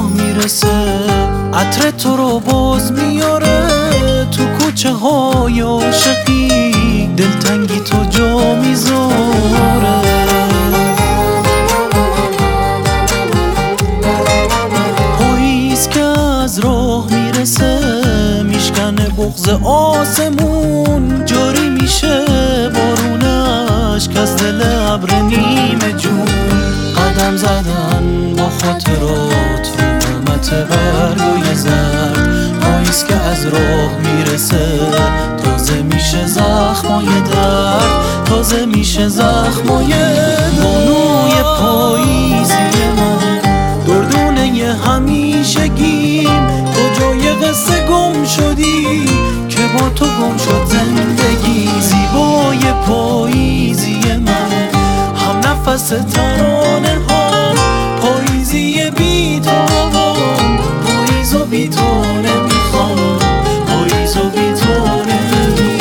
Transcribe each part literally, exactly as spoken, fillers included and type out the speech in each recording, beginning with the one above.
راه میرسه، عطر تو رو باز میاره تو کوچه های عاشقی، دلتنگی تو جا میذاره. پاییز که از راه میرسه میشکنه بغض آسمون، جاری میشه بارونش که از دل ابر نیمه جون. قدم زدن با خاطرات رو قامت برگای زرد، پاییز که از راه میرسه تازه میشه زخمای درد، تازه میشه زخمای بانوی پاییزی من، دردونه همیشگیم. کجای قصه گم شدی که با تو گم شد زندگی؟ زیبای پاییزی من، هم نفس ترانه هم، پاییزی بی تو هم، پاییز و بی تو نمیخوام، پاییز و بی تو نمیخوام.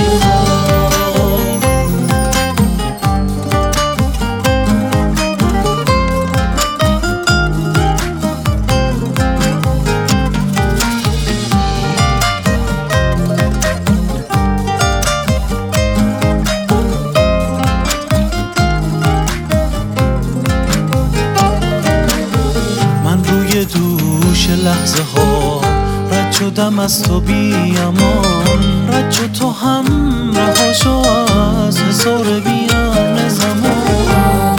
دوش لحظه ها رد شدم از تو بی امان، رد شد تو هم رها شو از حصار بیان زمان.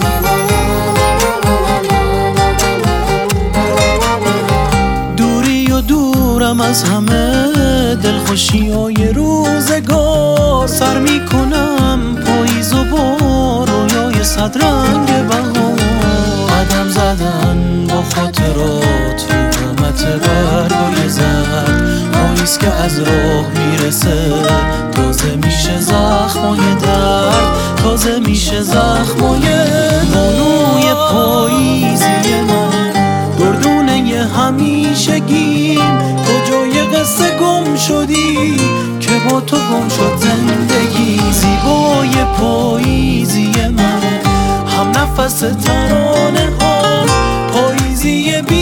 دوری و دورم از همه دلخوشی های روزگار، سر میکنم پاییز و با رویای صد رنگ بهار. قدم زدن با خاطرات رو قامت برگای زرد، پاییز که از راه میرسه تازه میشه زخمای درد، تازه میشه زخمای بانوی پاییزی من، دردونه همیشگیم. کجای قصه گم شدی که با تو گم شد زندگی؟ زیبای پاییزی من، هم نفس ترانه هم، پاییزی بی